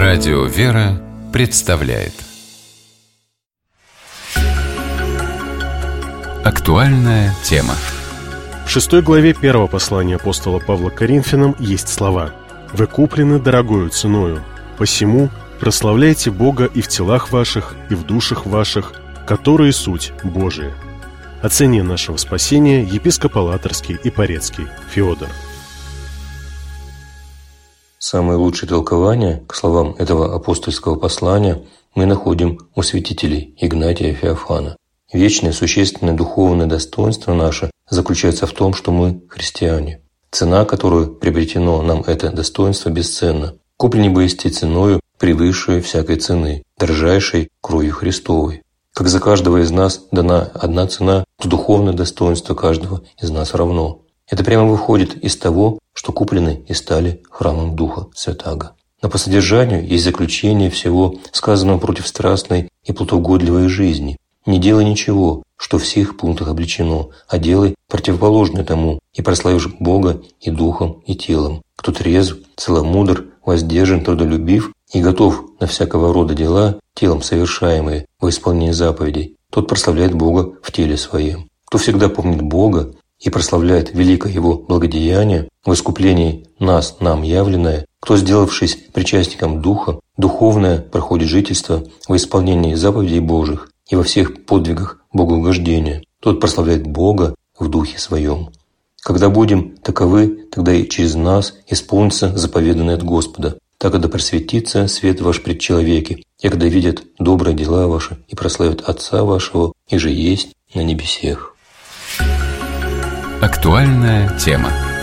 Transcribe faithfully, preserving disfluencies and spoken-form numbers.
Радио «Вера» представляет актуальная тема. В шестой главе первого послания апостола Павла к Коринфянам есть слова: «Вы куплены дорогою ценою, посему прославляйте Бога и в телах ваших, и в душах ваших, которые суть Божия». О цене нашего спасения епископ Алаторский и Порецкий Феодор. Самое лучшее толкование к словам этого апостольского послания мы находим у святителей Игнатия Феофана. Вечное, существенное духовное достоинство наше заключается в том, что мы христиане. Цена, которую приобретено нам это достоинство, бесценна. Куплены бы исти ценою, превысшую всякой цены, дорожайшей кровью Христовой. Как за каждого из нас дана одна цена, то духовное достоинство каждого из нас равно. Это прямо выходит из того, что куплены и стали храмом Духа Святаго. Но по содержанию есть заключение всего, сказанного против страстной и плотоугодливой жизни. Не делай ничего, что в всех пунктах обличено, а делай противоположное тому, и прославишь Бога и духом, и телом. Кто трезв, целомудр, воздержан, трудолюбив и готов на всякого рода дела, телом совершаемые во исполнении заповедей, тот прославляет Бога в теле своем. Кто всегда помнит Бога и прославляет великое Его благодеяние в искуплении нас, нам явленное, кто, сделавшись причастником Духа, духовное проходит жительство во исполнении заповедей Божьих и во всех подвигах богоугождения, тот прославляет Бога в Духе Своем. Когда будем таковы, тогда и через нас исполнится заповеданное от Господа. Так, когда просветится свет ваш пред человеки, и когда видят добрые дела ваши и прославят Отца вашего, и же есть на небесех. Актуальная тема.